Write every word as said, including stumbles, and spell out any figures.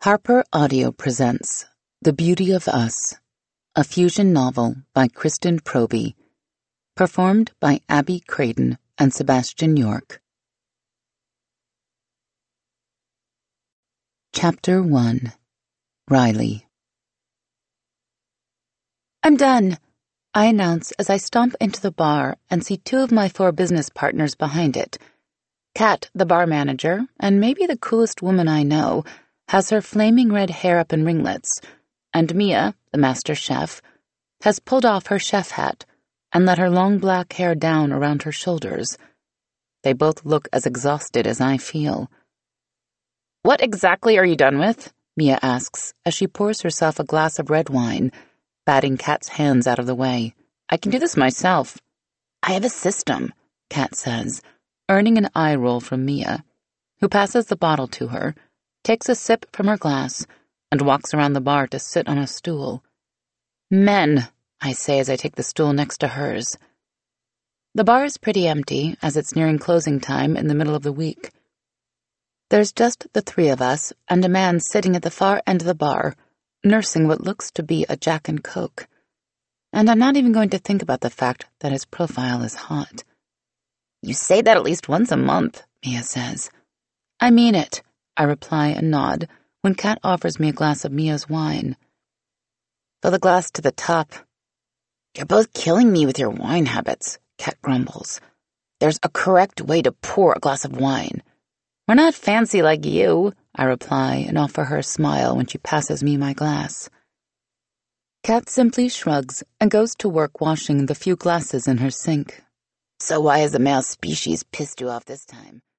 Harper Audio presents The Beauty of Us, a fusion novel by Kristen Proby, performed by Abby Creighton and Sebastian York. Chapter one. Riley. I'm done, I announce as I stomp into the bar and see two of my four business partners behind it. Kat, the bar manager, and maybe the coolest woman I know, has her flaming red hair up in ringlets, and Mia, the master chef, has pulled off her chef hat and let her long black hair down around her shoulders. They both look as exhausted as I feel. "What exactly are you done with?" Mia asks as she pours herself a glass of red wine, batting Kat's hands out of the way. "I can do this myself." "I have a system," Kat says, earning an eye roll from Mia, who passes the bottle to her, takes a sip from her glass, and walks around the bar to sit on a stool. "Men," I say as I take the stool next to hers. The bar is pretty empty as it's nearing closing time in the middle of the week. There's just the three of us and a man sitting at the far end of the bar, nursing what looks to be a Jack and Coke. And I'm not even going to think about the fact that his profile is hot. "You say that at least once a month," Mia says. "I mean it," I reply and nod when Kat offers me a glass of Mia's wine. "Fill the glass to the top." "You're both killing me with your wine habits," Kat grumbles. "There's a correct way to pour a glass of wine." "We're not fancy like you," I reply and offer her a smile when she passes me my glass. Kat simply shrugs and goes to work washing the few glasses in her sink. "So why has the male species pissed you off this time?"